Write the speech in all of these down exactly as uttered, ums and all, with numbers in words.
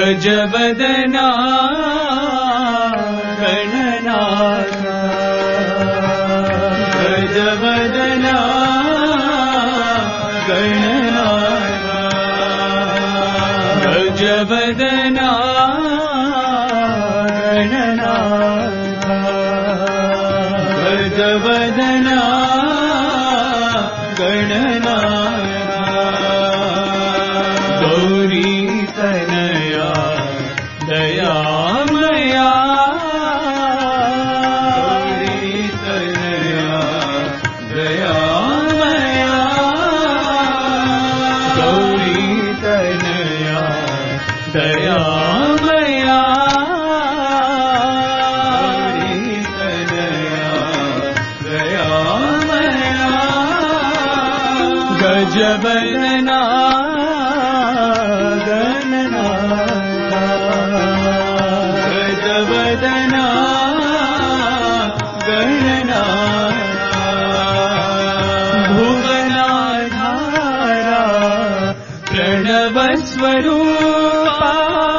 गजवदना गणनाथ गजवदना गणनाथ गजवदना गणनाथ गजवदना गणनाथ गौरी तनया दयामया गौरी तनया दयामया गौरी तनया दयामया गौरी तनया दयामया गजवदना गजवदना गणनाथ भुवनाधारा प्रणवस्वरूपा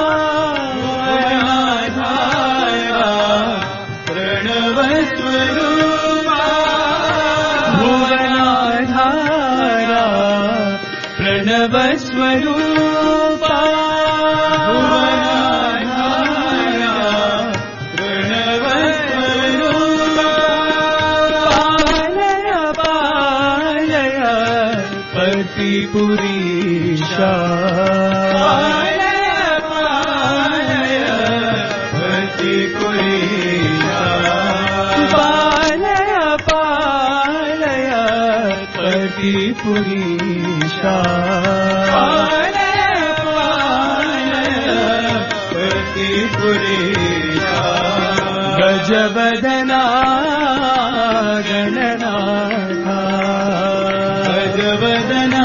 भुवनाधारा प्रणवस्वरूपा भुवनाधारा प्रणवस्वरूपा पुरीशा पालय पालय पतिपुरीशा पालय पालय पतिपुरीशा पालय पालय पतिपुरीशा गजवदना गणनाथ गजवदना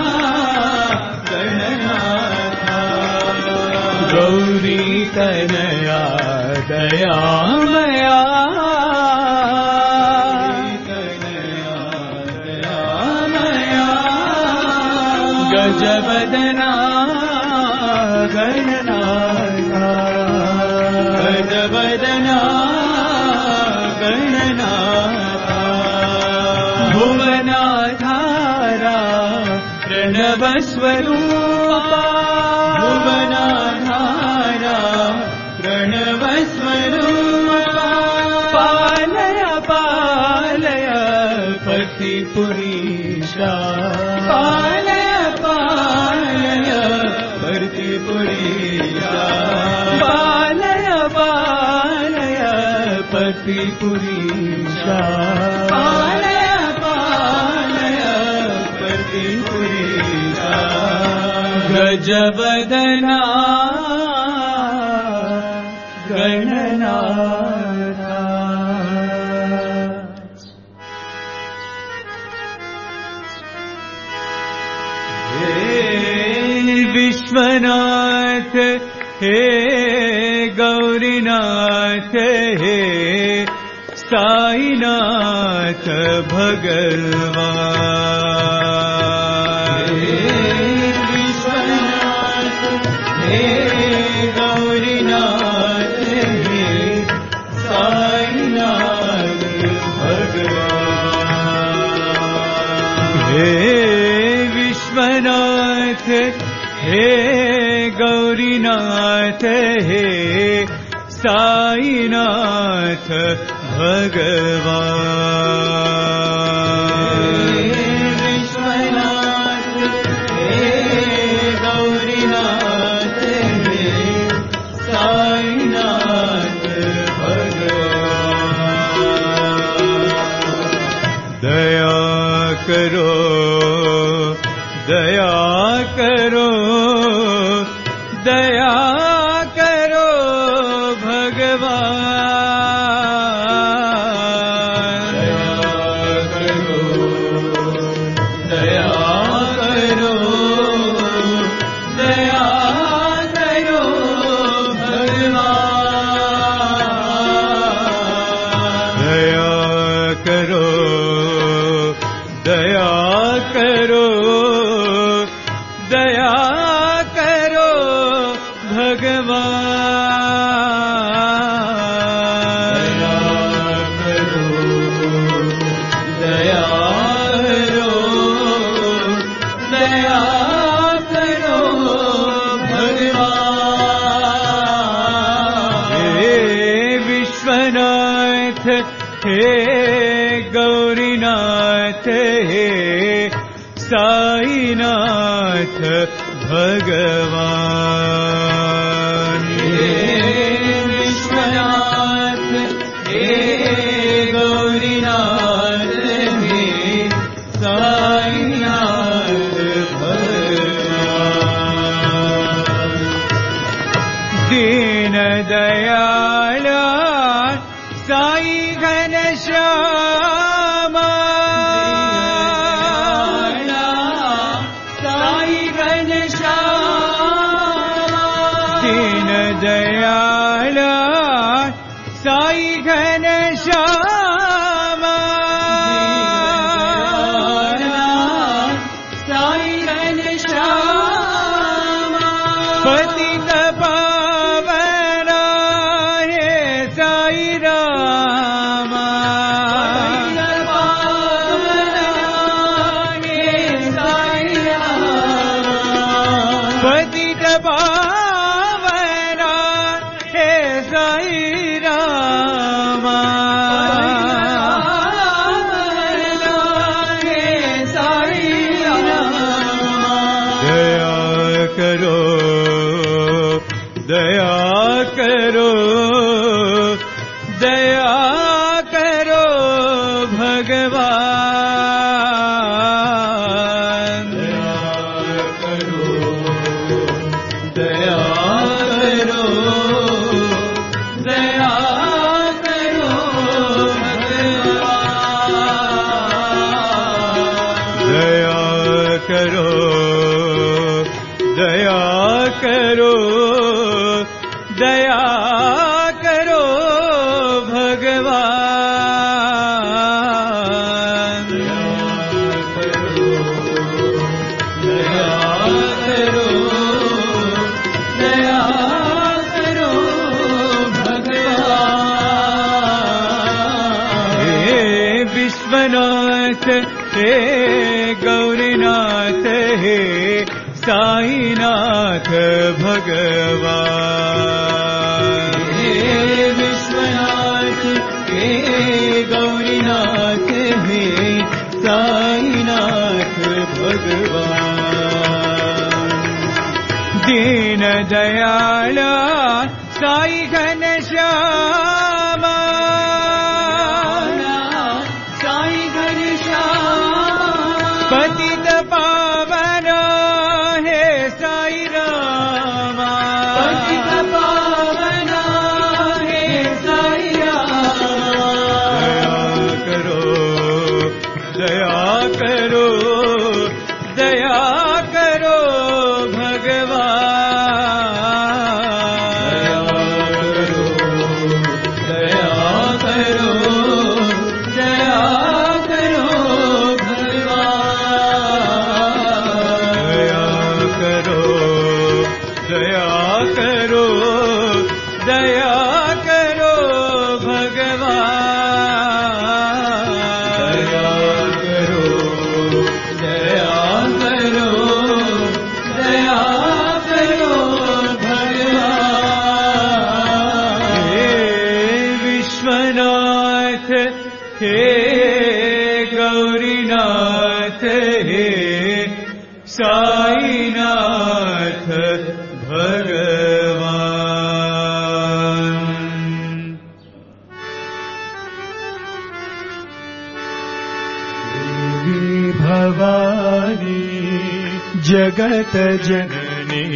गौरी तनया दयामया तनया दयामया गजवदना गणनाथ गजवदना गणनाथ भुवनाधारा प्रणवस्वरूपा भुवनाधारा प्रणवस्वरूपा पालय पालय पतिपुरीशा पालय पालय पतिपुरीशा पालय पालय पतिपुरीशा पालय पालय पतिपुरीशा गजवदना गणनाथ हे विश्वनाथ हे गौरीनाथ हे साईनाथ भगवान हे गौरीनाथ हे साईनाथ भगवान हे विश्वनाथ हे गौरीनाथ हे साईनाथ भगवान विश्वनाथ हे गौरीनाथ हे साईनाथ भगवान दया करो दया करो दया करो भगवान दया करो दया करो दया करो भगवान दया करो दया करो दया करो हे गौरीनाथ हे साईनाथ भगवान हे विश्वनाथ हे गौरीनाथ हे साईनाथ भगवान दीन दयाल साई घनश्याम साई घनश्याम दीन दयाल साई घनश्याम साई घनश्याम पतित पावन हे साई राम पतित पावन हे साई राम हे साई राम दया करो दया करो दया करो भगवान दया करो दया करो दया करो भगवान दया करो दया करो दया करो भगवान दया करो दया करो भगवान हे विश्वनाथ हे गौरीनाथ हे साईनाथ भगवान हे विश्वनाथ हे गौरीनाथ हे साईनाथ भगवान दीन दयाल साई घनश्याम साई घनश्याम पतित पावन हे साई राम पतित पावन हे साई राम दया करो दया करो भगवान दया करो दया करो भगवान दया करो दया करो दया करो भगवान दया करो दया करो दया करो भगवान हे विश्वनाथ हे गौरीनाथ हे साईनाथ भगवान देवी भवानी जगत जननी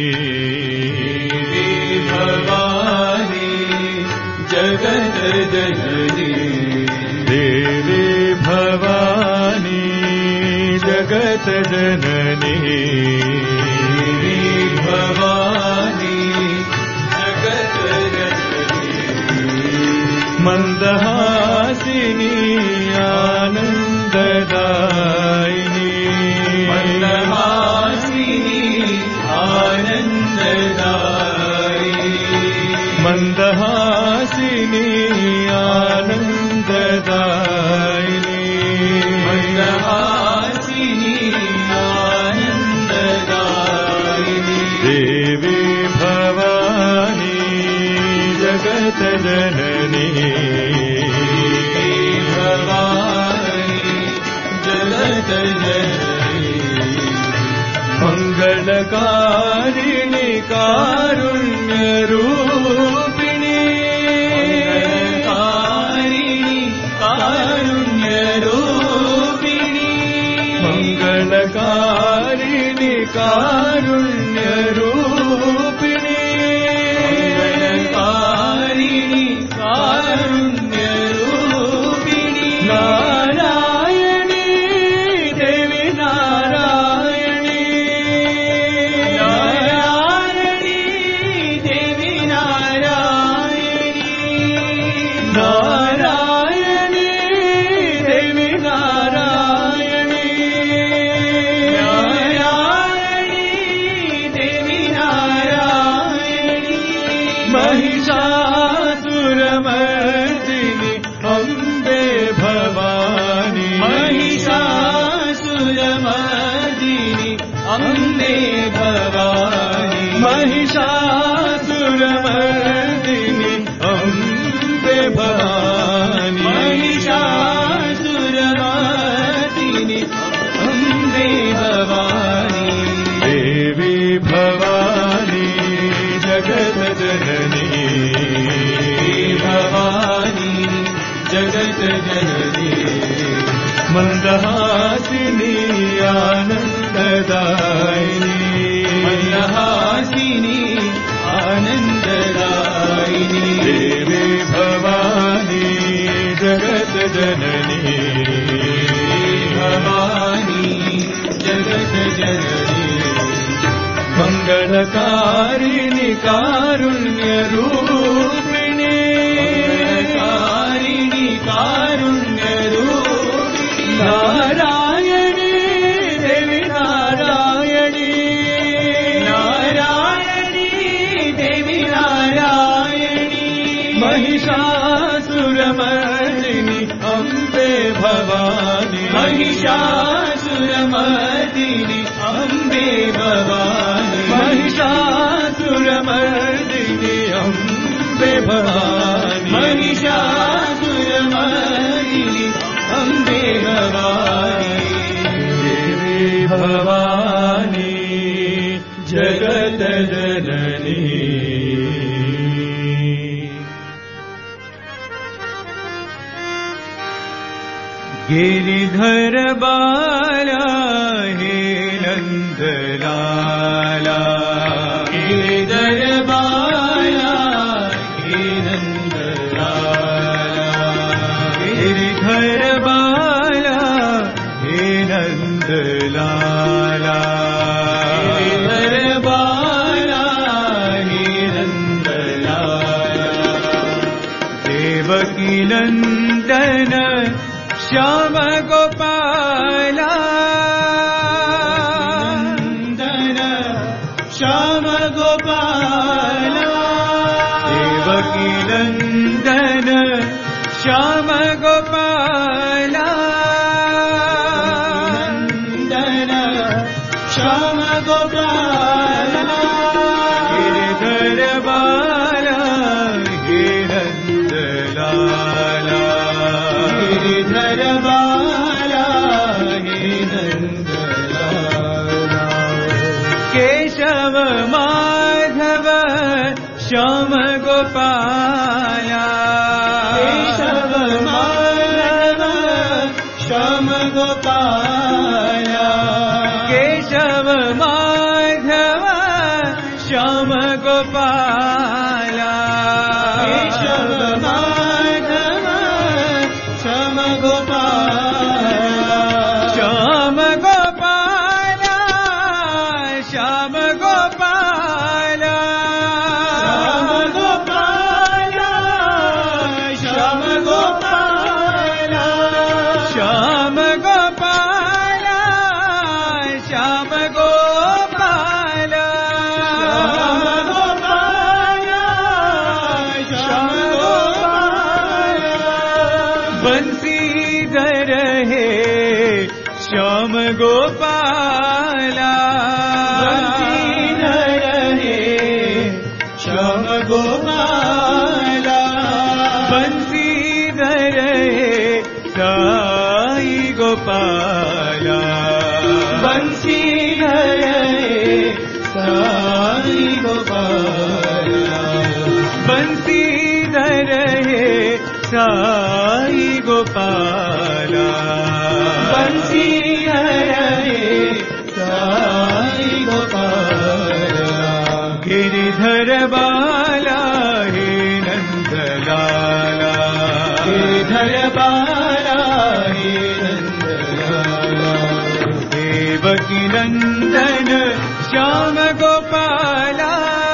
देवी भवानी जगत जननी देवी भवानी जगत जननी देवी भवानी जगत जननी मंदहासिनी आनंददायिनी मंदहासिनी आनंददायिनी मंदहासिनी आनंददायिनी मंदहासिनी आनंददायिनी देवी भवानी जगत जननी जननी मंगलकारिणी कारुण्य रूपिणी कारिणी कारुण्य रूपिणी मंगलकारिणी कारुण्य रूपिणी कारिणी कारुण्य रूपिणी नारायणी देवी नारायणी नारायणी देवी नारायणी नारायणी देवी नारायणी नारायणी देवी नारायणी महिषासुरमर्दिनी अम्बे भवानी महिषासुरमर्दिनी अम्बे भवानी महिषासुरमर्दिनी अम्बे भवानी महिषासुरमर्दिनी अम्बे भवानी देवी भवानी जगत जननी भवानी जगत जननी मंदहासिनी आनंददायिनी मंदहासिनी आनंददायिनी देवी भवानी जगत जननी भवानी जगत जननी मंगलकारिणी कारुण्य रूपिणी कारिणी कारुण्य रूपिणी नारायणी देवी नारायणी नारायणी देवी नारायणी महिषासुरमर्दिनी अम्बे भवानी महिषासुरमर्दिनी अम्बे भवानी महिषासुरमर्दिनी अम्बे भवानी महिषासुरमर्दिनी अम्बे भवानी देवी भवानी जगत जननी गिरिधर बाला हे नंदलाला गिरिधर बाला हे नंदलाला गिरिधर बाला हे नंदलाला गिरिधर बाला हे नंदलाला देवकी नंदन श्याम गोपाला नंदन श्याम गोपाला देवकी नंदन श्याम गोपाला नंदन श्याम गोपाला गिरिधर बाला हे नंदलाला गिरिधर बाला हे नंदलाला केशव माधव श्याम गोपाला केशव माधव श्याम गोपाला केशव माधव श्याम गोपाला केशव माधव श्याम गोपाला श्याम गोपाला श्याम गोपाला श्याम गोपाला श्याम गोपाला श्याम गोपाला श्याम गोपाला श्याम गोपाला बंसीधर हे श्याम गोपाला बंसीधर हे श्याम गोपाला बंसीधर हे साई गोपाला बंसीधर हे साई गोपाला, बंसीधर हे साई गोपाला, बंसीधर हे साई गोपाला, गिरिधर बाला हे नंदलाला, गिरिधर बाला हे नंदलाला, देवकी नंदन श्याम गोपाला,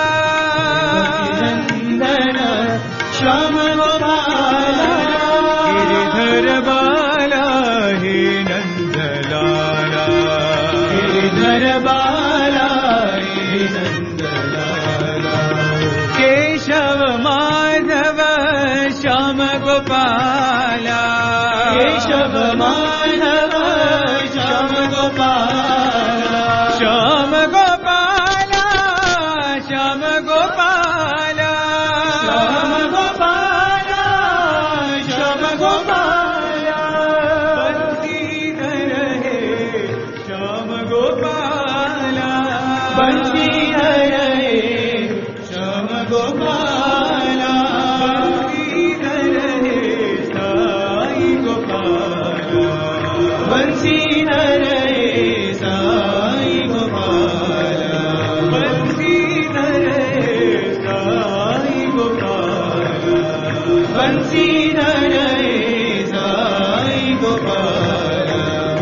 नंदन श्याम गोपाला, गिरिधर बाला हे नंदलाला, गिरिधर बाला हे नंदलाला, केशव माधव श्याम गोपाला, केशव माधव श्याम गोपाला, श्याम गोपाला, श्याम गोपाला, श्याम गोपाला, श्याम गोपाला, बंसीधर हे श्याम गोपाला, बंसीधर हे श्याम गोपाला, बंसीधर हे साई गोपाला, बंसीधर हे साई गोपाला, बंसीधर हे साई गोपाला, बंसीधर हे साई गोपाला,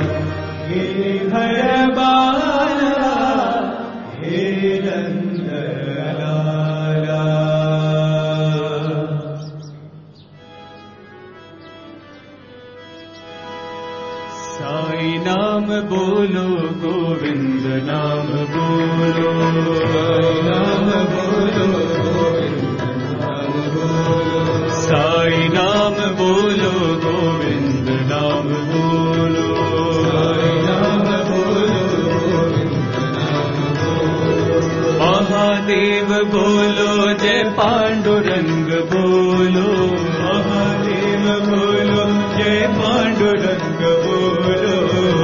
गिरिधर बाला हे नंदलाला। साई नाम बोलो गोविंद नाम बोलो, नाम बोलो गोविंद नाम बोलो, साई नाम बोलो गोविंद नाम बोलो, साई नाम बोलो गोविंद नाम बोलो, महादेव बोलो जय पांडुरंग बोलो, महादेव बोलो जय पांडुरंग बोलो,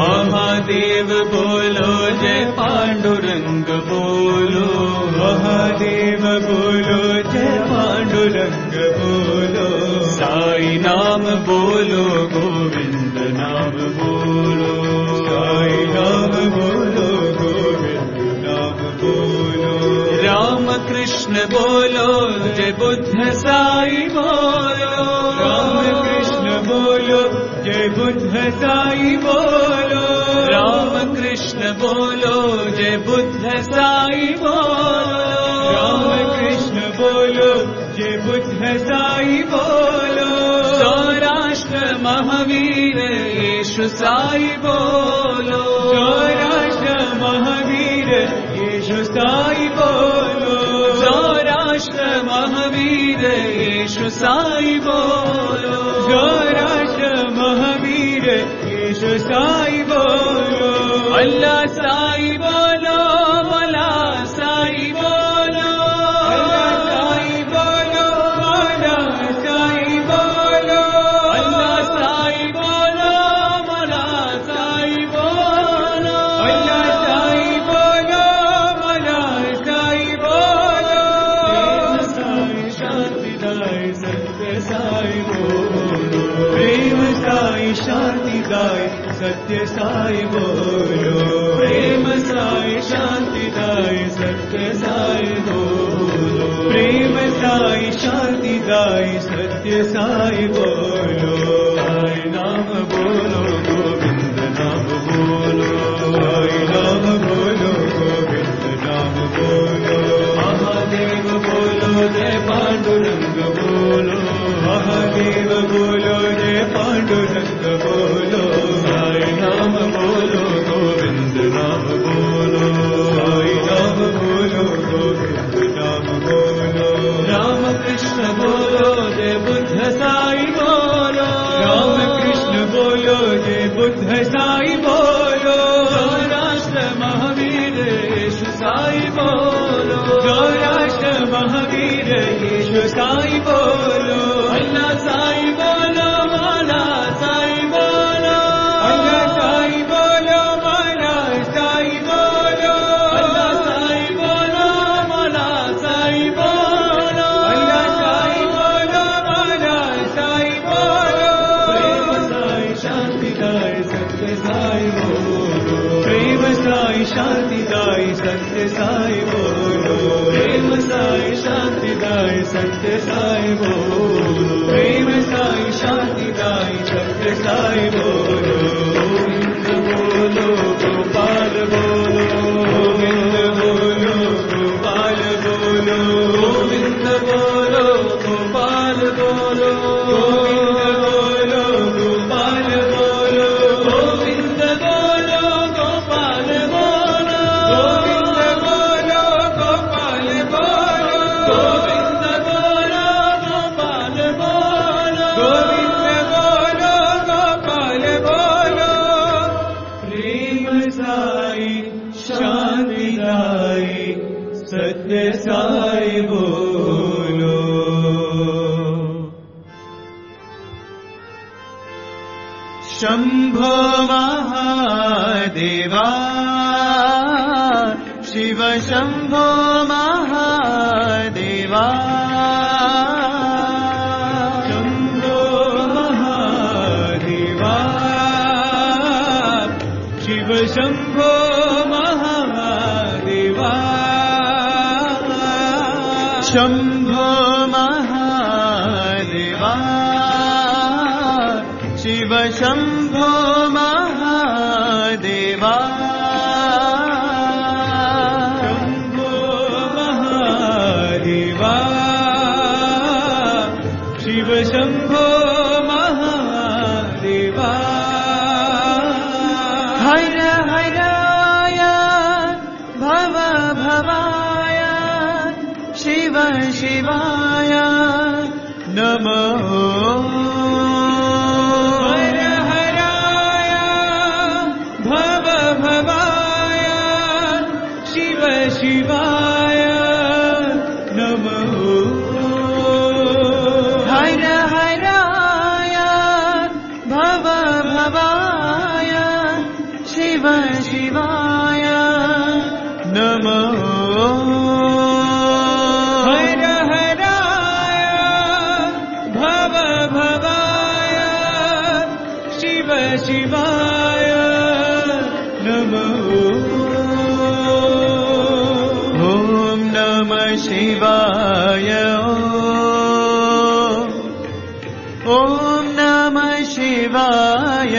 महादेव बोलो जय पांडुरंग बोलो, महादेव बोलो जय पांडुरंग बोलो, साई नाम बोलो गोविंद नाम बोलो, साई नाम बोलो गोविंद नाम बोलो, राम कृष्ण बोलो जय बुद्ध साई बोलो, राम कृष्ण बोलो जय बुद्ध साई बोलो, राम कृष्ण बोलो जय बुद्ध साई बोलो, राम कृष्ण बोलो जय बुद्ध साई बोलो, सौराष्ट्र महावीर येशु साई बोलो, सौराष्ट्र महावीर येशु साई बोलो, सौराष्ट्र महावीर येशु साई बोलो, सौराष्ट्र महावीर येशु साई बोलो, अल्लाह साई बोलो, भला साई बोलो, अल्लाह साई बोलो, भला साई बोलो, अल्लाह साई बोलो, भला साई बोलो, अल्लाह साई बोलो, भला साई बोलो, प्रेम साई शांति दाय सत्य साई बोलो, प्रेम साई शांति दाय सत्य साई बोलो, प्रेम साई शांति दाय सत्य साई बोलो, प्रेम साई शांति दाय सत्य साई बोलो, साई नाम बोलो गोविंद नाम बोलो, साई नाम बोलो गोविंद नाम बोलो, महादेव बोलो जय पांडुरंग बोलो, महादेव बोलो जय पांडुरंग बोलो, साई नाम बोलो गोविंद नाम बोलो, साई नाम बोलो गोविंद नाम बोलो, राम कृष्ण बोलो जय बुद्ध साई बोलो, राम कृष्ण बोलो जय बुद्ध साई बोलो, सौराष्ट्र महावीर येशु साई बोलो, सौराष्ट्र महावीर येशु साई बोलो, अल्लाह साई बोलो, भला साई बोलो, अल्लाह साई बोलो, भला साई शांतिदाई सत्य साई बोलो, प्रेम साई शांतिदाई सत्य साई बोलो, प्रेम साई शांतिदाई सत्य साई बोलो, गोविंद बोलो गोपाल बोलो, गोविंद बोलो गोपाल बोलो, गोविंद बोलो गोपाल बोलो, गोविंद बोलो गोपाल बोलो, गोविंद बोलो गोपाल बोलो, गोविंद बोलो गोपाल बोलो, गोविंद बोलो गोपाल बोलो, गोविंद बोलो गोपाल बोलो, प्रेम साई शांतिदाई सत्य साई बोलो। शंभो महादेवा शिव शंभो महादेवा, शंभो महादेवा शिव शंभो महादेवा, शंभो महादेवा शिव शंभो महादेवा, शंभो महादेवा शिव शंभो महादेवा, हर हराय भव भवाय शिव शिवाय नमो, शिवाय नमो, हर हराय भव भवाय शिव शिवाय नमो, हर हराय भव भवाय शिव शिवाय नमो, शिवाय ओम नमः शिवाय,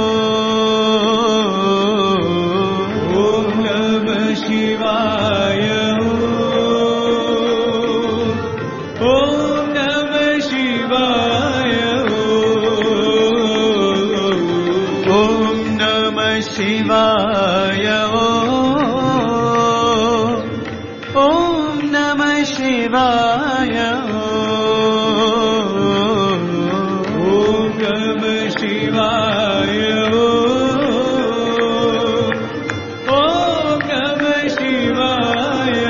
ओम नमः शिवाय, ओम नमः शिवाय, ओम नमः शिवाय, ओम नमः शिवाय, ओम नमः शिवाय, ओम नमः शिवाय,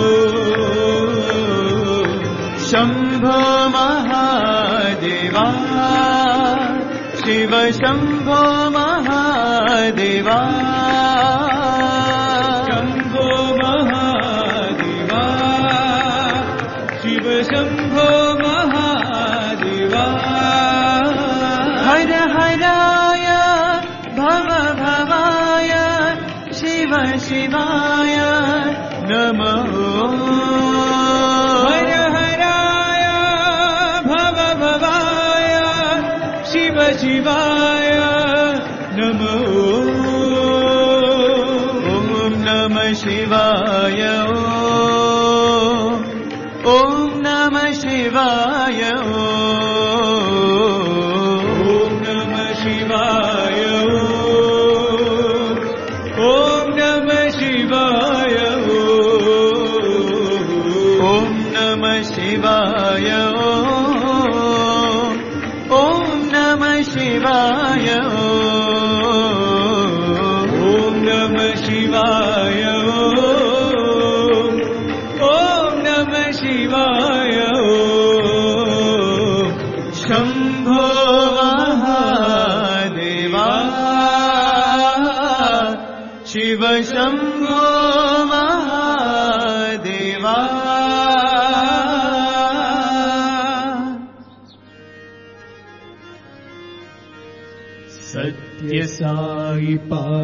शंभो महादेवा शिव शंभो महादेवा, शंभो महादेवा शिव शंभो महादेवा, हर हराय भव भवाय शिव शिवाय नमो, हर हराय भव भवाय शिव शिवाय नमो, ओम नमः शिवाय, ओम नमः शिवाय, ओम नमः शिवाय, ओम नमः शिवाय, ओम नमः शिवाय, ओम नमः शिवाय, ओम नमः शिवाय, ओम नमः शिवाय, शंभो महादेवा शिव शंभो महादेवा, सत्य साई साई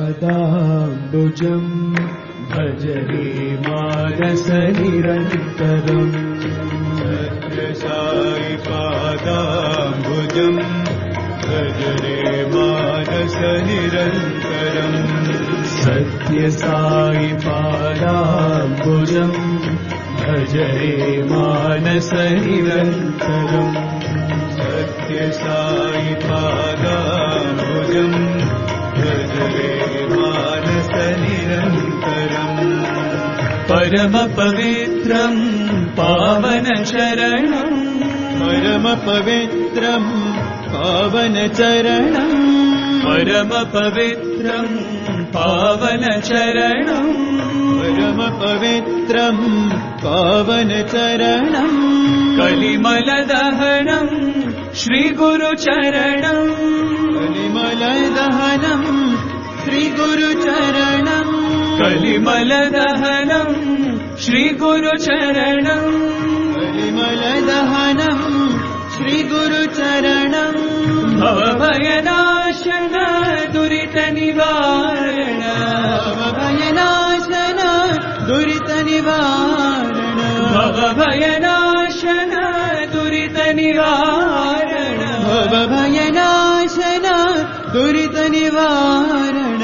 पादाम्बुजं भज रे मानस निरन्तरम् सत्य साई पादाम्बुजं भज रे मानस निरन्तरम् सत्य साई पादाम्बुजं भज रे मानस निरन्तरम् सत्य साई पादाम्बुजं भज रे मानस निरन्तरम् परम पवित्रं पावन चरणं परम पवित्रं पावन चरणं परम पवित्रं पावन चरणं परम पवित्रं पावन चरणं कलिमल दहनं श्री गुरु चरणं कलिमल दहनं श्री गुरु चरणं कलिमल दहनं श्री गुरु चरणं कलिमल दहनं श्री गुरु चरणं भवभयनाशन दुरित निवारण भवभयनाशन दुरित निवारण भवभयनाशन दुरित निवारण भवभयनाशन दुरित निवारण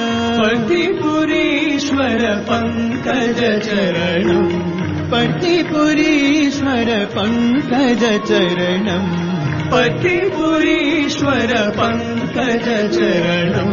पतिपुरीश्वर पंकज चरणं पतिपुरीश्वर पंकज चरणं पतिपुरीश्वर पंकज चरणं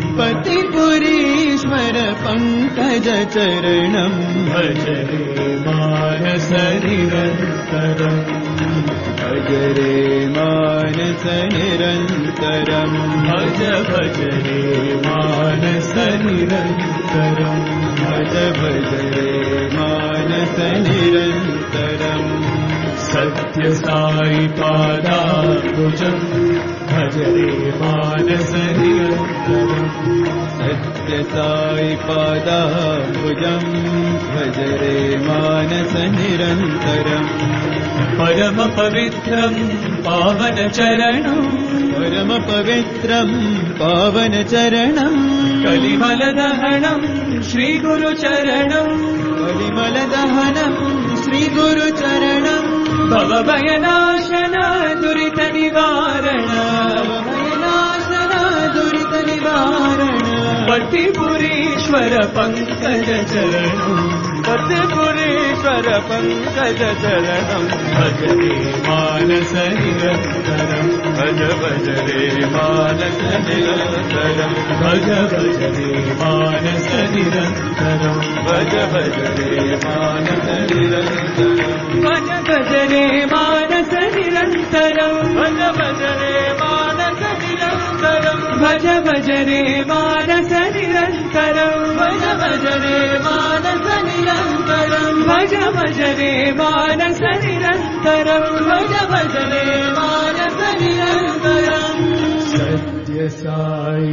पतिपुरीश्वर पंकज चरणं भज रे मानस निरन्तरम् भज रे मानस निरन्तरम् भज भज रे मानस निरन्तरम् भज भज रे मानस निरन्तरम् सत्य साई पादाम्बुजं भज रे मानस निरन्तरम् सत्य साई पादाम्बुजं भज रे मानस निरन्तरम् परम पवित्रं पावन चरणं परम पवित्रं पावन चरणं कलिमल दहनं श्री गुरु चरणं कलिमल दहनं श्री गुरु चरणं भवभयनाशन दुरित निवारण भवभयनाशन दुरित निवारण पतिपुरीश्वर पंकज चरणं पतिपुरीश्वर पंकज चरणं भज रे मानस निरन्तरम् भज भज रे मानस निरन्तरम् भज भज रे मानस निरन्तरम् भज भज रे मानस निरन्तरम् भज भज रे मानस निरन्तरम् भज भज रे मानस निरन्तरम् भज भज रे मानस निरन्तरम् भज भज रे मानस निरन्तरम् भज भज रे मानस निरन्तरम् भज भज रे मानस निरन्तरम् सत्य साई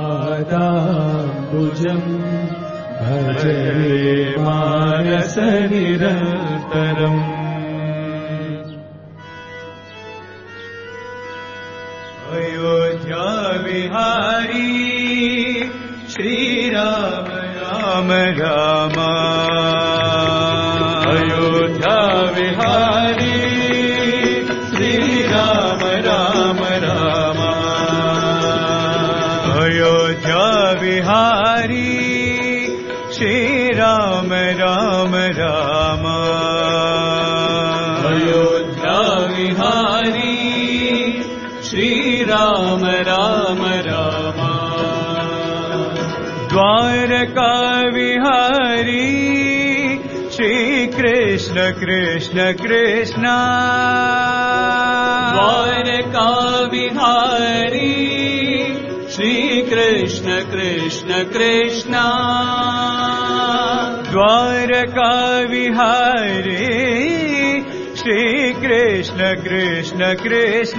पादाम्बुजं भज रे मानस निरन्तरम् अयोध्या विहारी श्री राम राम राम अयोध्या विहारी श्री राम राम राम अयोध्या विहारी श्री राम राम राम अयोध्या विहारी श्री राम राम राम द्वारका विहारी श्री कृष्ण कृष्ण कृष्ण द्वारका विहारी श्री कृष्ण कृष्ण कृष्ण द्वारका विहारी श्री कृष्ण कृष्ण कृष्ण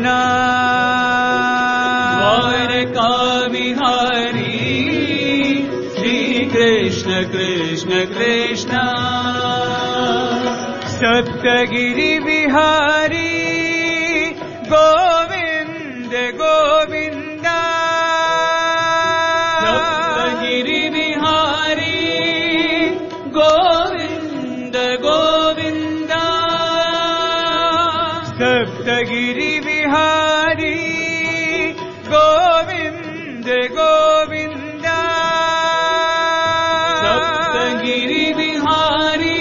द्वारका विहारी श्री कृष्ण कृष्ण कृष्ण सप्तगिरि विहारी गोविंद गोविंद सप्तगिरि विहारी गोविंद गोविंद सप्तगिरि विहारी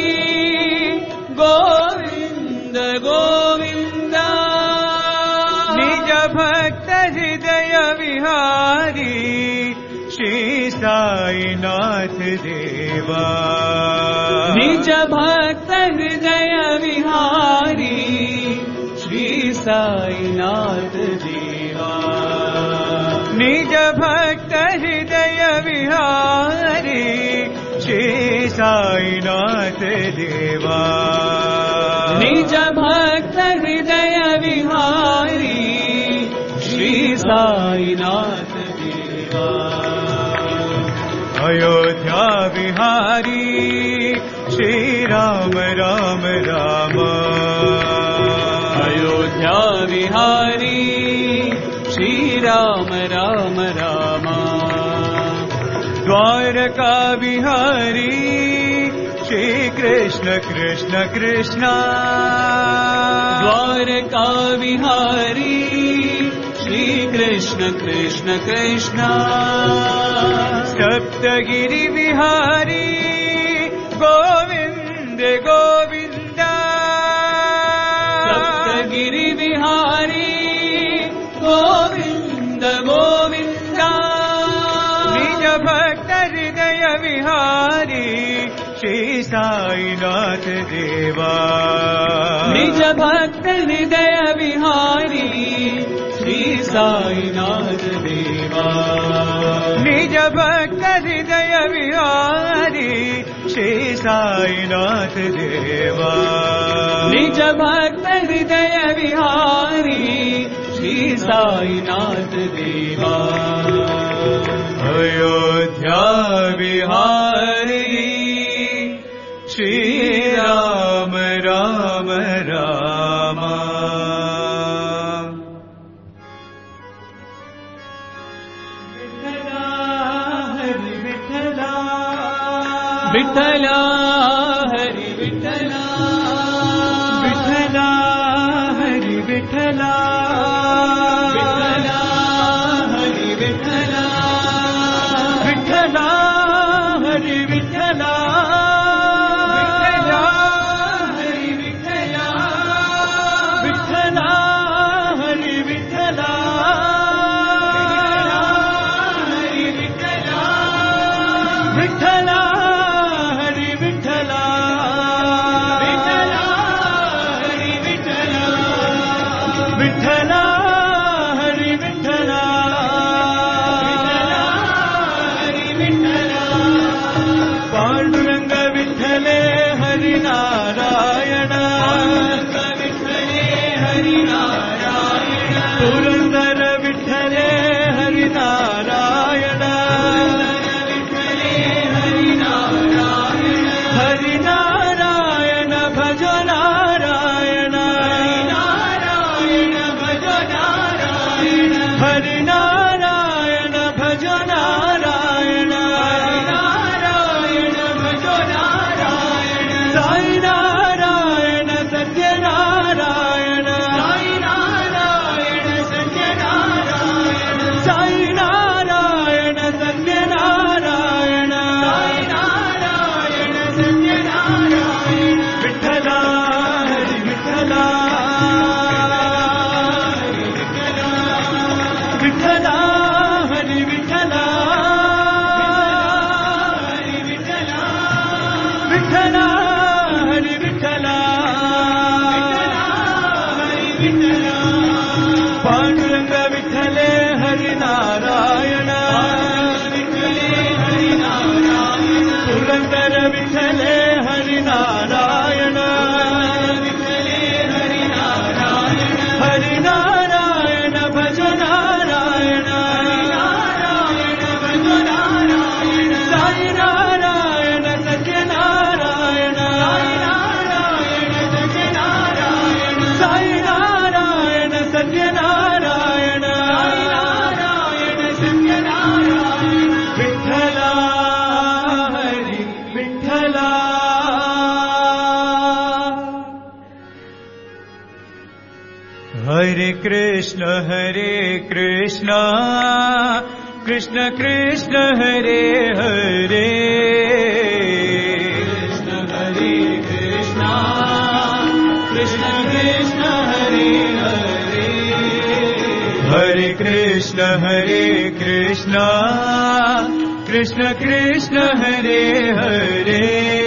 गोविंद गोविंद निज भक्त हृदय विहारी श्री साईनाथ देवा निज भक्त हृदय विहारी श्री साईनाथ देवा निज भक्त हृदय विहारी श्री साईनाथ देवा निज भक्त हृदय विहारी श्री साईनाथ देवा अयोध्या विहारी श्री राम राम राम अयोध्या विहारी श्री राम राम राम द्वारका विहारी श्री कृष्ण कृष्ण कृष्ण द्वारका विहारी श्री कृष्ण कृष्ण कृष्ण सप्तगिरि विहारी गोविंद गोविंद सप्तगिरि विहारी गोविंद गोविंद निज भक्त हृदय विहारी श्री साईनाथ देवा निज भक्त हृदय विहारी श्री साईनाथ देवा निज भक्त हृदय विहारी श्री साईनाथ देवा निज भक्त हृदय विहारी श्री साईनाथ देवा अयोध्या विहारी श्री राम राम राम विठ्ठला हरि विठ्ठला विठ्ठला हरि विठ्ठला विठ्ठला हरि विठ्ठला विठ्ठला हरि विठ्ठला विठ्ठला हरि विठ्ठला विठ्ठला हरि विठ्ठला हरि विठ्ठला विठ्ठला विठ्ठला हरि विठ्ठला हरि विठ्ठला पांडुरंग विठ्ठले हरि नारायण विठ्ठले हरि नारायण पुरंदर विठ्ठले हरि नारायण विठ्ठले हरि नारायण हरि नारायण भज नारायण हरि नारायण भज नारायण हरि नारायण भज नारायण साई नारायण सत्य नारायण साई नारायण सत्य नारायण साई नारायण सत्य नारायण साई नारायण सत्य नारायण विठ्ठला हरि विठ्ठला विठ्ठला हरि विठ्ठला हरि विठ्ठला विठ्ठला हरि विठ्ठला हरि विठ्ठला पांडुरंग विठ्ठले हरि नारायण विठ्ठले हरि नारायण पुरंदर विठ्ठले हरि नारायण विठ्ठले हरि नारायण हरि नारायण भज नारायण हरि नारायण भज Narayan Sai Narayan Satya Narayan Sai Narayan Satya Narayan Sai Narayan Satya Narayan Sai Narayan Satya Narayan Vitthala Hari Vitthala Hare Krishna, Hare Krishna, Krishna Krishna, Hare Hare, Krishna Hare Krishna, Krishna Krishna, Hare Hare, Hare Krishna, Hare Krishna, Krishna Krishna, Hare Hare,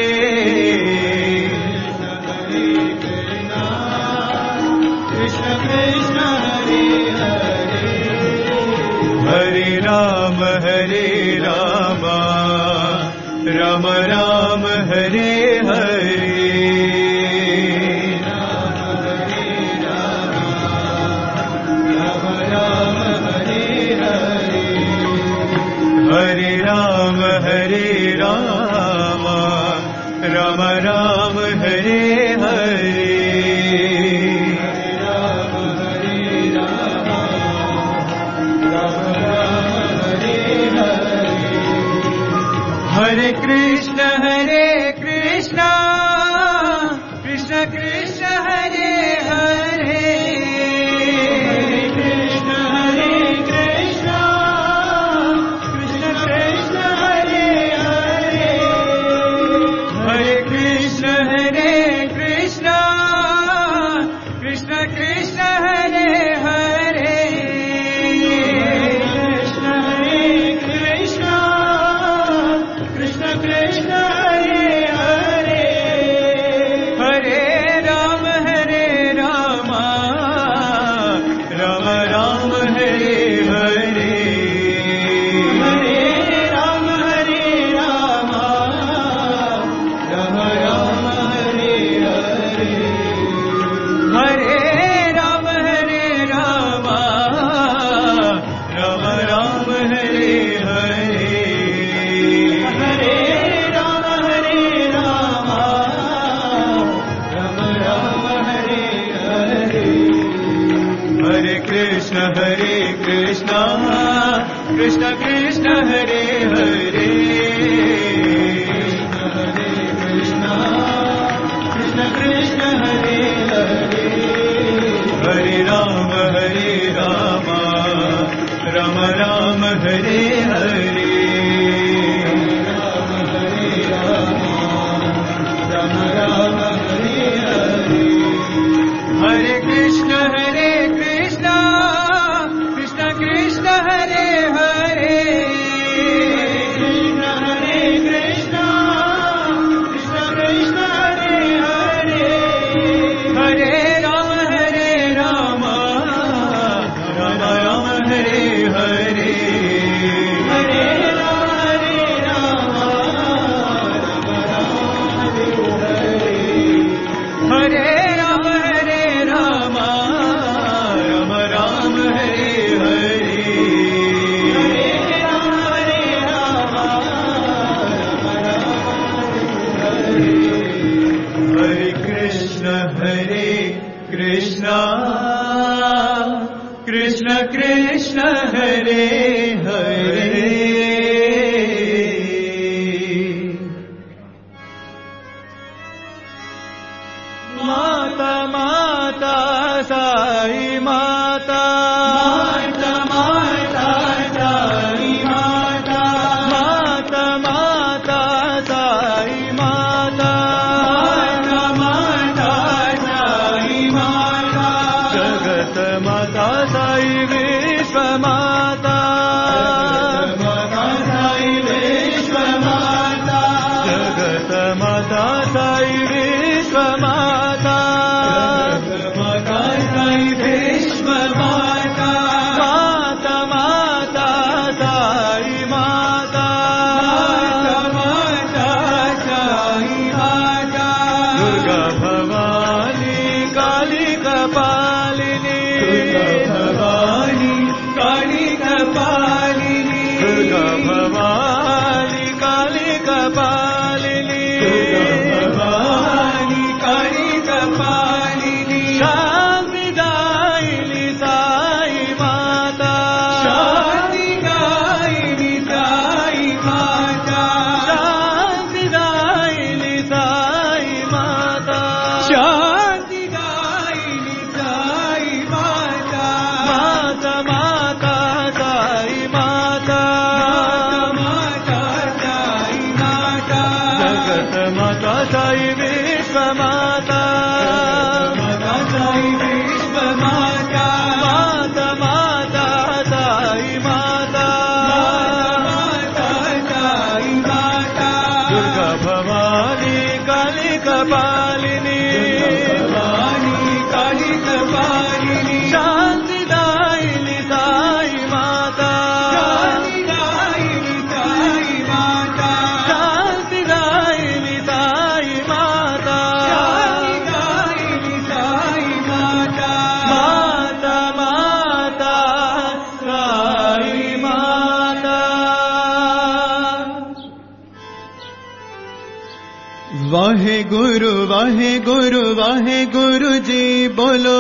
Krishna Krishna, Hare Hare, Hare Rama, Hare Rama, Rama Rama, Hare Hare, Hare Rama, Hare Rama, Rama Rama, Hare Hare, Hare Krishna, Hare Krishna, Krishna Krishna, Hare Hare, Hare Krishna, Hare Krishna, Krishna Krishna, Hare Hare, Hare Krishna, Hare Krishna, Krishna Krishna, Hare Hare, Krishna Hare Krishna, Krishna Krishna, Hare Hare, Hare Rama, Hare Rama, Rama Rama, Hare Hare, Hare Rama, Hare Rama, Rama Rama, Hare Hare, Hare Rama, Hare Rama, Rama Rama, Hare Hare, Hare Rama, Hare Rama, Rama Rama, Hare Hare, Hare Krishna, Hare Krishna, Krishna Krishna, Hare Hare, Krishna Krishna, Krishna Krishna, Hare Hare, Hare Rama, Hare Rama, Rama Rama, Hare Hare, Hare Krishna, Hare Krishna, Krishna Krishna, Hare Hare, Krishna Hare Krishna, Krishna Krishna, Hare Hare, Hare Rama, Hare Rama, Rama Rama, Hare Hare, Hare Rama, Hare Rama, Hare Rama, Hare Rama, Rama Rama, Hare Hare, Hare Rama, Hare Rama, Hare Krishna, Hare Krishna, Krishna Krishna, Hare Hare, Mata Mata Sai Mata, Mata Mata Sai Mata, Mata Mata Sai Mata, Mata Mata Sai Mata, Jagat Mata Sai Vishwa Mata, Mata Sai Vishwa Mata, Jagat Mata Sai Vishwa Mata, Mata Sai Vishwa Mata, Mata Mata Sai Mata, Mata Mata Sai Mata, Durga Bhavani Kali Kapalini, Durga Bhavani Kali Kapalini, Durga Bhavani Kali Kapalini, Durga Bhavani Kali Bharat माता साई विश्व माता, माता साई विश्व माता, माता माता साई माता, माता साई माता, दुर्गा भवानी काली कपालिनी, भवानी काली कपालिनी, शांतिदायिनी साई माता, शांतिदायिनी साई माता, शांतिदायिनी साई माता, शांतिदायिनी साई माता, माता माता साई माता। वाहे गुरु वाहे गुरु वाहे गुरु जी बोलो,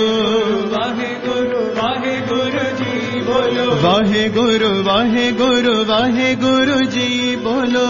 वाहे गुरु वाहे गुरु जी बोलो, वाहे गुरु वाहे गुरु वाहे गुरु जी बोलो,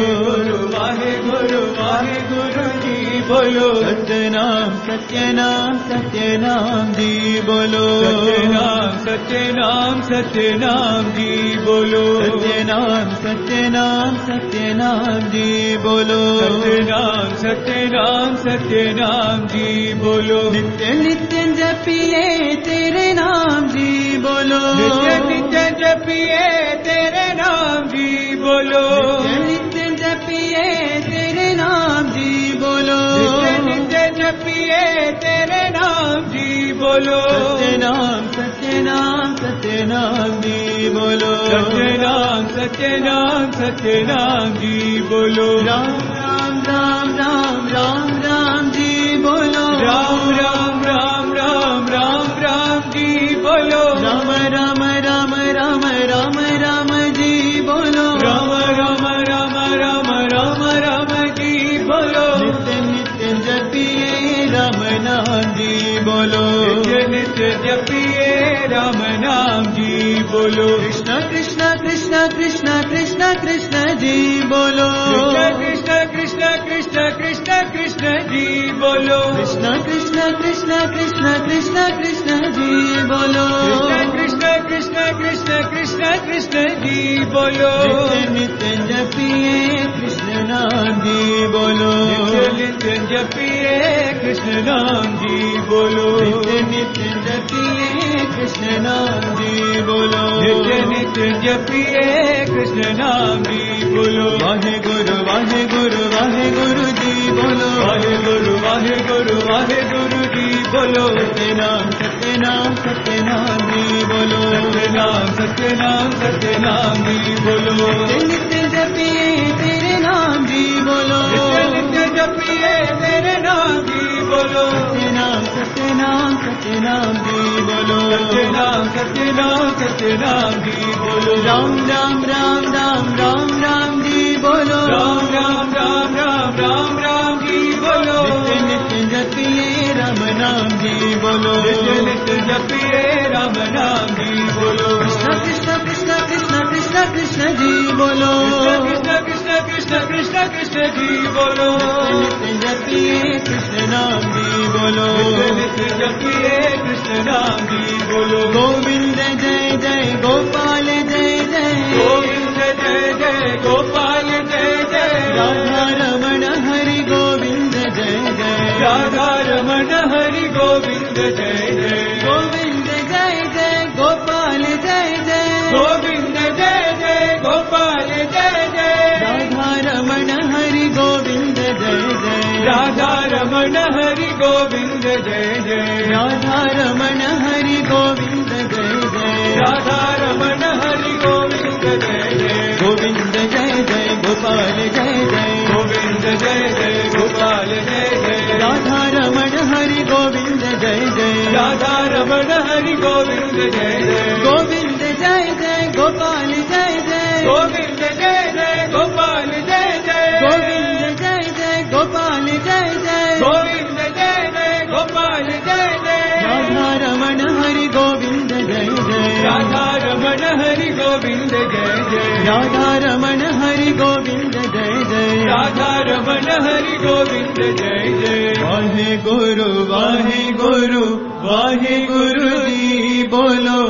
वाहे गुरु वाहे गुरु जी बोलो, सत्यनाम सत्यनाम सत्यनाम जी बोलो, सत्यनाम सत्यनाम सत्यनाम जी बोलो, सत्यनाम सत्यनाम सत्यनाम जी बोलो, सत्यनाम सत्यनाम सत्यनाम जी बोलो, नित्य नित्य जपिए तेरे नाम जी बोलो, नित्य नित्य जपिए तेरे नाम जी बोलो, नित्य नित्य जपिए तेरे नाम जी बोलो, नित्य नित्य जपिए तेरे नाम जी बोलो, सत्यनाम सत्यनाम सत्यनाम जी बोलो, सत्यनाम सत्यनाम सत्यनाम जी बोलो, राम राम राम राम राम राम जी बोलो, राम राम राम राम राम राम जी बोलो, राम राम राम राम राम राम जी बोलो, राम राम राम राम राम राम जी बोलो, नित्य नित्य जपिए राम नाम जी बोलो, नित्य नित्य जपिए राम नाम जी बोलो, कृष्ण कृष्ण कृष्ण कृष्ण कृष्ण कृष्ण जी बोलो, कृष्ण कृष्ण कृष्ण कृष्ण कृष्ण जी बोलो, कृष्ण कृष्ण कृष्ण कृष्ण कृष्ण कृष्ण जी बोलो, कृष्ण कृष्ण कृष्ण कृष्ण कृष्ण जी बोलो, नित्य नित्य जपिए कृष्ण नाम जी बोलो, नित्य नित्य जपिए कृष्ण नाम जी बोलो, नित्य नित्य जपिए कृष्ण नाम जी बोलो, नित्य नित्य जपिए कृष्ण नाम जी बोलो, वाहे गुरु वाहे गुरु वाहे गुरु जी बोलो, वाहे गुरु वाहे गुरु वाहे गुरु जी बोलो, सत्यनाम सत्यनाम सत्यनाम जी बोलो, सत्यनाम सत्यनाम सत्यनाम जी बोलो, नित्य जपिए तेरे नाम जी बोलो, नित्य नित्य जपिए तेरे नाम जी बोलो, सत्यनाम सत्यनाम सत्यनाम जी बोलो, सत्यनाम सत्यनाम सत्यनाम जी बोलो, राम राम राम राम राम राम जी बोलो, राम राम राम राम राम राम जी बोलो, नित्य नित्य जपिए राम नाम जी बोलो, नित्य नित्य जपिए राम नाम जी बोलो, कृष्ण कृष्ण कृष्ण कृष्ण कृष्ण कृष्ण जी बोलो, कृष्ण कृष्ण कृष्ण कृष्ण कृष्ण जी बोलो, नित्य जपिए कृष्ण नाम जी बोलो, नित्य नित्य जपिए कृष्ण नाम जी बोलो, गोविंद जय जय गोपाल जय जय, गोविंद जय जय गोपाल जय जय, राधा रमण हरि गोविंद जय जय, राधा रमण हरि गोविंद जय जय, गोविंद जय जय गोपाल जय जय, गोविंद जय जय गोपाल जय जय, राधा रमण हरि गोविंद जय जय, राधा रमण हरि गोविंद जय जय, राधा रमण हरि गोविंद जय जय, राधा रमण हरि गोविंद जय जय, गोविंद जय जय गोपाल जय जय, गोविंद जय जय गोपाल जय जय, राधा रमण हरि गोविंद जय जय, राधा रमण हरि गोविंद जय जय, गोविंद जय जय गोपाल जय जय, गोविंद जय जय गोपाल जय जय, गोविंद जय जय गोपाल जय जय, गोविंद जय जय गोपाल जय जय, राधा रमण हरि गोविंद जय जय, राधा रमण हरि गोविंद जय जय, राधा रमण हरि गोविंद जय जय, राधा रमण हरि गोविंद जय जय, वाहे गुरु वाहे गुरु वाहे गुरु जी बोलो,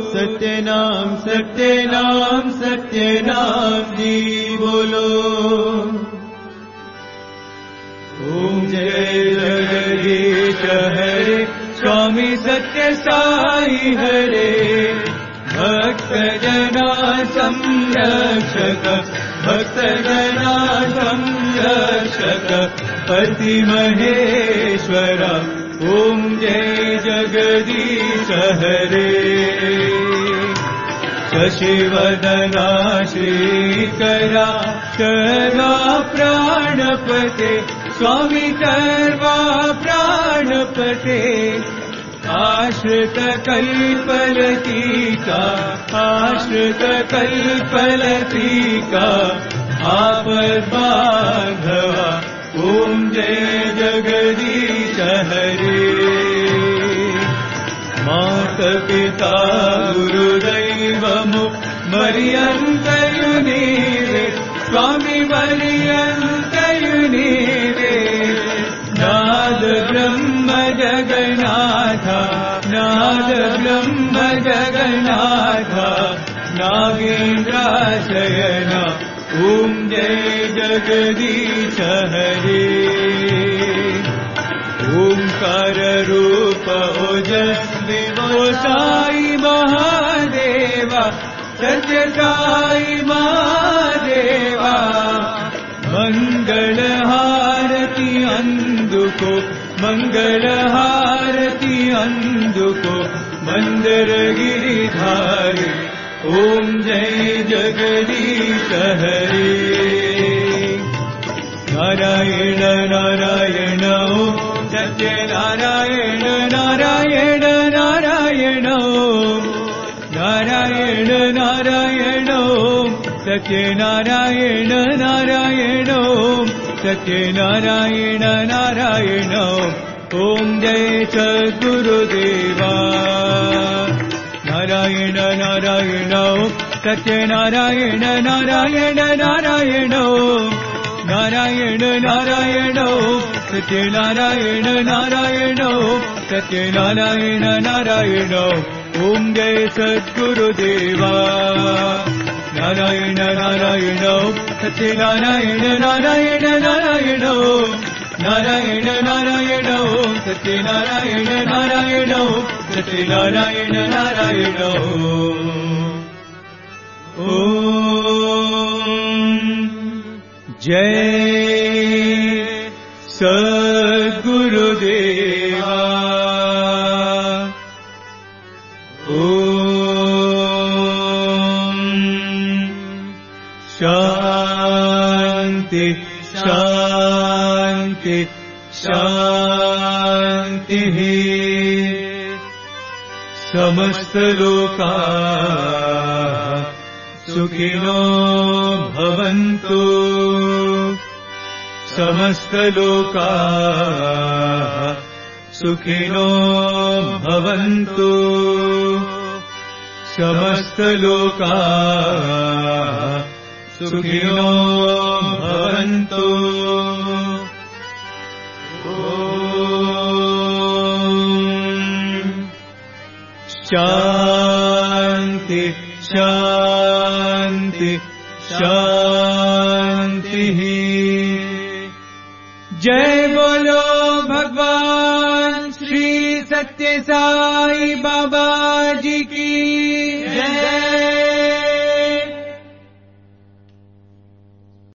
सत्यनाम सत्यनाम सत्यनाम जी बोलो, हरे स्वामी सत्य साई हरे भक्त जना संरक्षक भक्त जना संरक्षक पति महेश्वरा ओम जय जगदीश हरे शशिवदना श्रीकरा सर्वा प्राणपते स्वामी सर्वा प्राणपते आश्रित कल्पलतिका आश्रित कल्पलतिका आपद्बान्धवा ओम जय जगदीश हरे माता पिता गुरुदैवमु मर्यन्तयुनीरे स्वामी मर्यन्तयुनीरे नाद ब्रह्म जगन्नाथ नाद ब्रह्म जगन्नाथ नागेन्द्राशयन ओम जय जगदीश हरे ओंकार रूप ओजस्वी साई महादेवा सत्य साई महादेवा मंगल हारती अंधुको मंगल हारती अंधुको मंदर गिरिधारी ओम जय जगदीश हरे नारायण नारायण ओम सत्य नारायण नारायण नारायण ओम नारायण नारायण ओम सत्य नारायण नारायण ओम सत्य नारायण नारायण ओम जय सद्गुरुदेवा नारायण नारायण सत्य नारायण नारायण नारायण नारायण नारायण सत्य नारायण नारायण सत्य नारायण नारायण ओम जय सद्गुरुदेवा नारायण नारायण सत्य नारायण नारायण नारायण नारायण नारायण सत्य नारायण नारायण सत्य नारायण नारायण ओम जय सद्गुरुदेवा ओम शांति शांति शांति समस्त लोका सुखिनो भवन्तु समस्त लोका सुखिनो भवन्तु समस्त लोका सुखिनो भवन्तु शांति शांति शांति जय बोलो भगवान श्री सत्य साई बाबा जी की